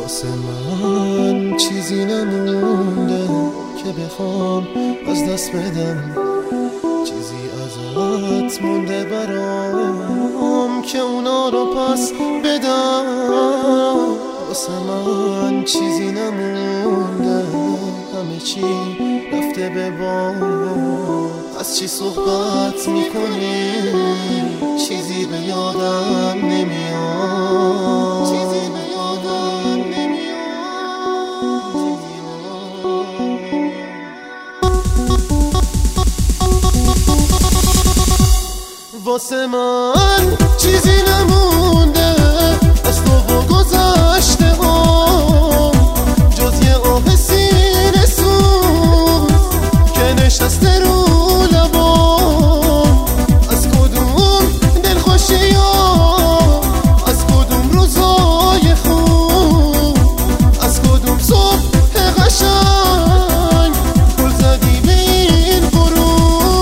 واسه من چیزی نمونده که بخوام از دست بدم، چیزی ازت مونده برام که اونا رو پس بدم. واسه من چیزی نمونده، همه چی رفته به باد. از چی صحبت میکنی؟ چیزی به یادم نمیاد، چیزی به یادم نمیاد. واسه من چیزی نمونده از تو و گذشته ها، جز یه آه سینه سوز که نشسته رو لبام. از کدوم دلخوشی ها، از کدوم روزای خوب، از کدوم صبح قشنگ گل زدی به این غروب.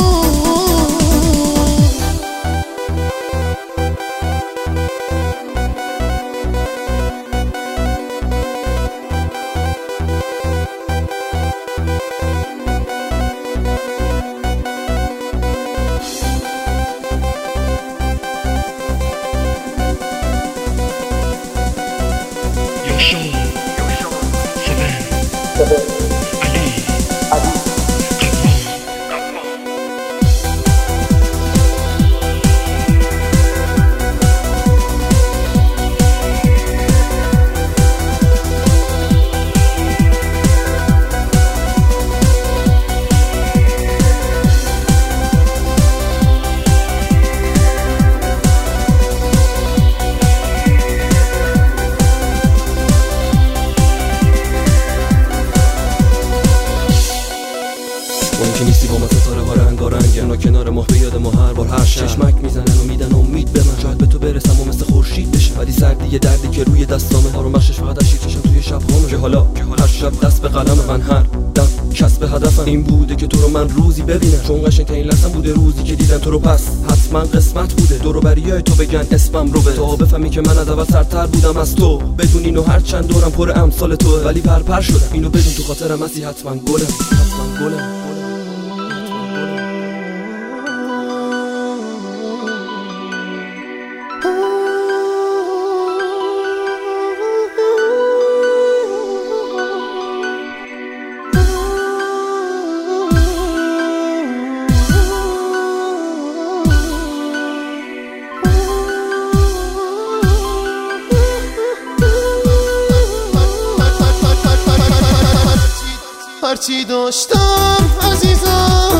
که نیستی با ما ستاره ها رنگارنگ، اونا کنار ماه به یاد ما هر بار هر شب چشمک میزنن و میدن امید به من، شاید به تو برسم و مثل خورشید بشم. ولی سردی یه دردی که روی دستامه، آروم بخشش فقط از شیر چشم توی شب هامه. که حالا هر شب دست به قلم من، هر دم کسب هدفم این بوده که تو رو من روزی ببینم. چون قشنگ‌ترین لحظه بوده روزی که دیدم تو رو، پس حتما قسمت بوده دور و بریای تو بگن اسمم رو به تو، بفهمی که من از اول سرتر بودم از تو. بدون اینو هر چند دورم پر امثال تو، ولی پرپر شدم اینو بدون تو خاطرم هستی حتما گلم، حتما گلم. هرچی داشتم عزیزم